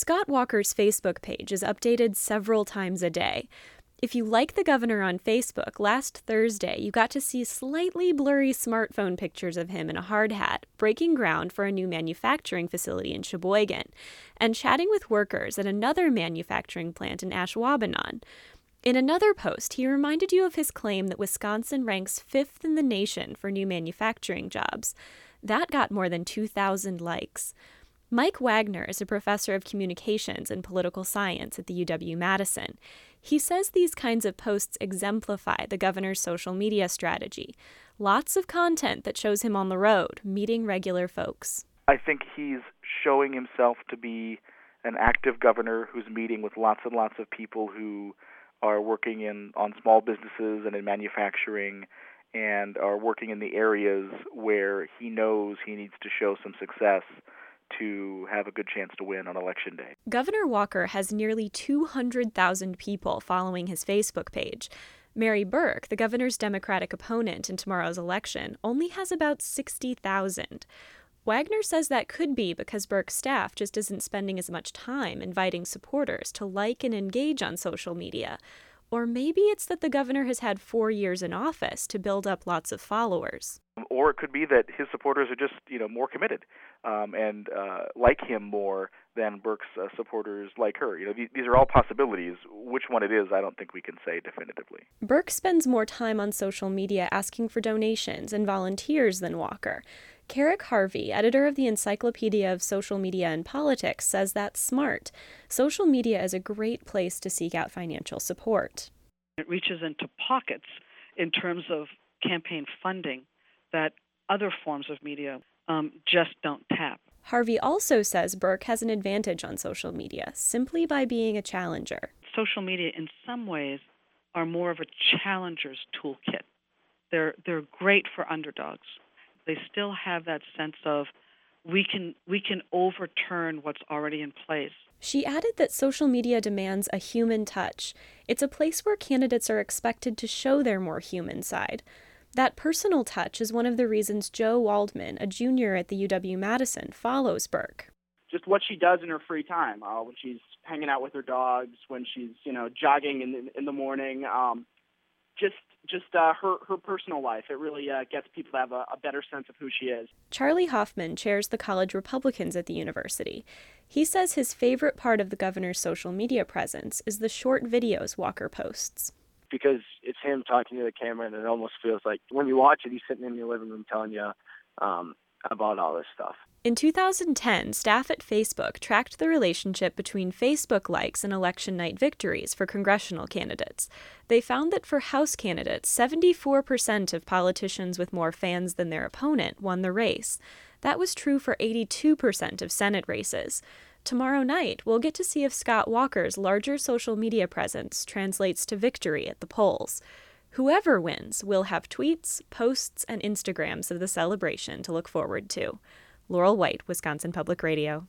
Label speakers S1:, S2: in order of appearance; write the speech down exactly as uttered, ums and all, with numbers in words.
S1: Scott Walker's Facebook page is updated several times a day. If you like the governor on Facebook, last Thursday you got to see slightly blurry smartphone pictures of him in a hard hat, breaking ground for a new manufacturing facility in Sheboygan, and chatting with workers at another manufacturing plant in Ashwaubenon. In another post, he reminded you of his claim that Wisconsin ranks fifth in the nation for new manufacturing jobs. That got more than two thousand likes. Mike Wagner is a professor of communications and political science at the U W-Madison. He says these kinds of posts exemplify the governor's social media strategy. Lots of content that shows him on the road, meeting regular folks.
S2: I think he's showing himself to be an active governor who's meeting with lots and lots of people who are working in on small businesses and in manufacturing and are working in the areas where he knows he needs to show some success to have a good chance to win on Election Day.
S1: Governor Walker has nearly two hundred thousand people following his Facebook page. Mary Burke, the governor's Democratic opponent in tomorrow's election, only has about sixty thousand. Wagner says that could be because Burke's staff just isn't spending as much time inviting supporters to like and engage on social media. Or maybe it's that the governor has had four years in office to build up lots of followers.
S2: Or it could be that his supporters are just, you know, more committed um, and uh, like him more than Burke's uh, supporters like her. You know, these, these are all possibilities. Which one it is, I don't think we can say definitively.
S1: Burke spends more time on social media asking for donations and volunteers than Walker. Carrick Harvey, editor of the Encyclopedia of Social Media and Politics, says that's smart. Social media is a great place to seek out financial support.
S3: It reaches into pockets in terms of campaign funding that other forms of media um, just don't tap.
S1: Harvey also says Burke has an advantage on social media simply by being a challenger.
S3: Social media in some ways are more of a challenger's toolkit. They're they're great for underdogs. They still have that sense of we can we can overturn what's already in place.
S1: She added that social media demands a human touch. It's a place where candidates are expected to show their more human side. That personal touch is one of the reasons Joe Waldman, a junior at the U W-Madison, follows Burke.
S4: Just what she does in her free time, uh, when she's hanging out with her dogs, when she's, you know, jogging in the, in the morning, um, just just uh, her, her personal life. It really uh, gets people to have a, a better sense of who she is.
S1: Charlie Hoffman chairs the college Republicans at the university. He says his favorite part of the governor's social media presence is the short videos Walker posts.
S5: Because it's him talking to the camera, and it almost feels like when you watch it, he's sitting in your living room telling you um, about all this stuff.
S1: In two thousand ten, staff at Facebook tracked the relationship between Facebook likes and election night victories for congressional candidates. They found that for House candidates, seventy-four percent of politicians with more fans than their opponent won the race. That was true for eighty-two percent of Senate races. Tomorrow night, we'll get to see if Scott Walker's larger social media presence translates to victory at the polls. Whoever wins will have tweets, posts, and Instagrams of the celebration to look forward to. Laurel White, Wisconsin Public Radio.